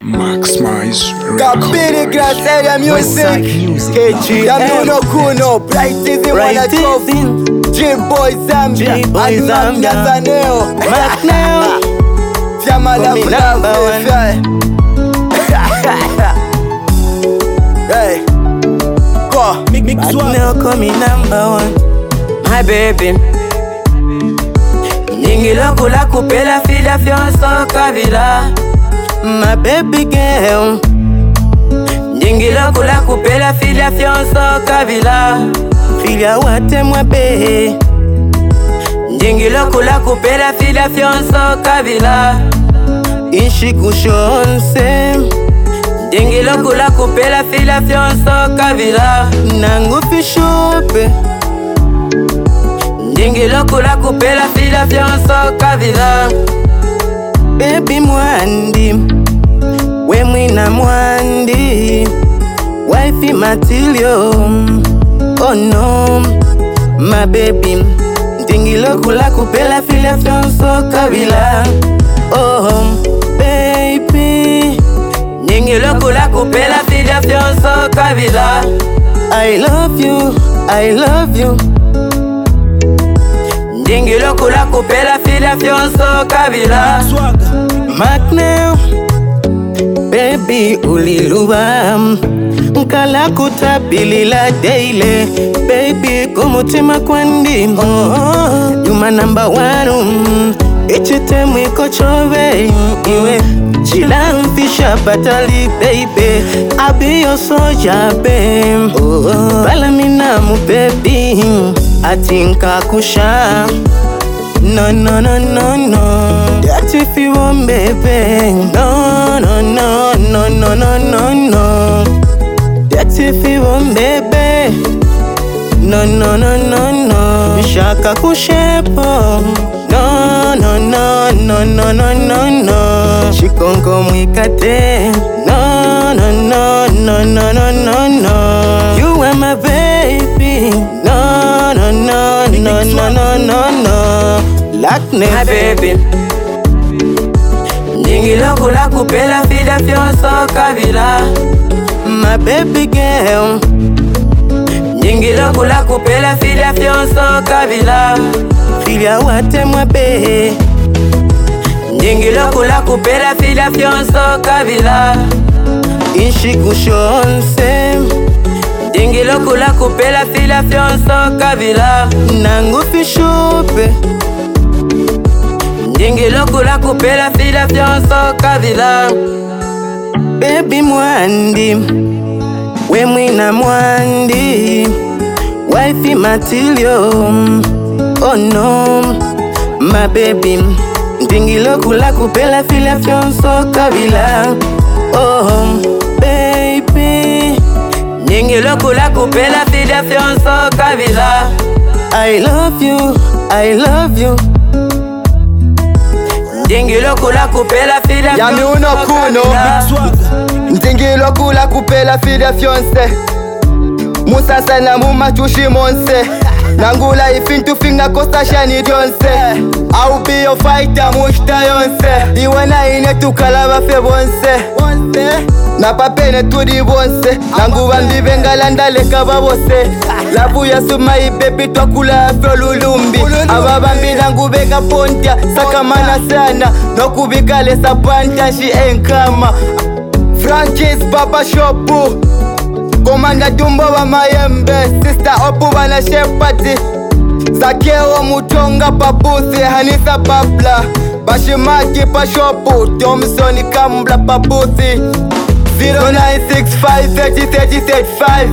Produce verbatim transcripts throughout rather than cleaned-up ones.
Maximize Kapiri Grass Area Music K G Yamuno Kuno Bright Season Wana Trophy J-Boy Zambia Azambia Saneo Macneo Fiamala Flav Hey Go Macneo call me number one. My baby Ningilo kula kupela fila fionso kabila. My baby girl Ningilo kula kupela fila fionso kabila. Fila wate mwabe Ningilo kula kupela fila fionso kabila. Inshi kushonse Ningilo kula kupela fila fionso kabila. Nangu fishope Ningilo kula kupela fila fionso kabila. Baby mwandi we mwina mwandi wifey matilio. Oh no my baby Ningilo kula kupela fila fionso kabila. Oh baby Ningilo kula kupela fila fionso kabila. I love you, I love you Ningilo kula kupela fila fionso kabila. Macneo baby uliluwa Nkala kutabilila daily. Baby kumutima kwandi You my number one Ichite mwiko chove Iwe chila mfisha batali baby. I'll be your soldier babe. Bala minamu baby Atinka kusha No no no no no That if you want baby. No no no no no no no no That if you want baby. No no no no no Mishaka kushepo. No no no no no no no no Shikongo mwikate. No no no no no no no no You are my baby. No no no no no no no no Lakne my baby Ningilo kula kupela fila fionso kabila. My baby girl Ningilo kula kupela fila fionso kabila. Fila wate mwabe Ningilo kula kupela fila fionso kabila. Inshi kushonse Ningilo kula kupela fila fionso kabila. Nangu fishope Ningilo kula kupela fila fionso kabila. Baby mwandi we mwina mwandi wifey matilio. Oh no my baby Ningilo kula kupela fila fionso kabila. Oh baby Ningilo kula kupela fila fionso kabila. I love you, I love you Ningilo kula kupela fila Yamuno Kuno Ningilo kula kupela fila fionse Musasa na mumatushi monse Nangula ifintu finga kosta shani dionse. I'll be your fighter mushta yonse. Iwana ine tukalaba fe bonse Na papene tudi bonse. Nanguwa mbibenga landale kaba bose. Labu ya suma ibebi twakula afro lulumbi. Ababambi nangubeka pontia sakamana sana. Nokubika lesa panta shi enkama. Franchise Baba Shopu Komanda Dumbo wa Mayembe. Sister Opu wana Shepati. Zakeo Mutonga Papusi Hanisa Babla. Bashimaki Pashopu Thompson Kambla Papusi. Zero nine six five thirty thirty thirty-five.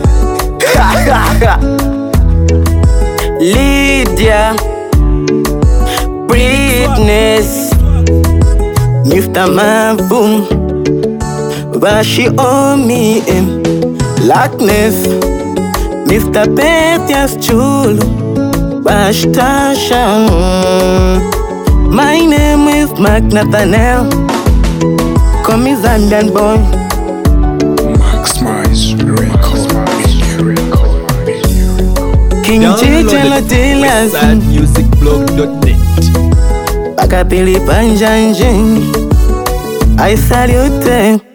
Lydia Britness Mifta Mavum Vashi Omi Lakness Mister Petias Chulu Vash Tasha. My name is Mac Nathaniel. Call me Zandan boy. Maximize record. King J J Sad music blog dot net. Bakapili Panjanjin. I salute.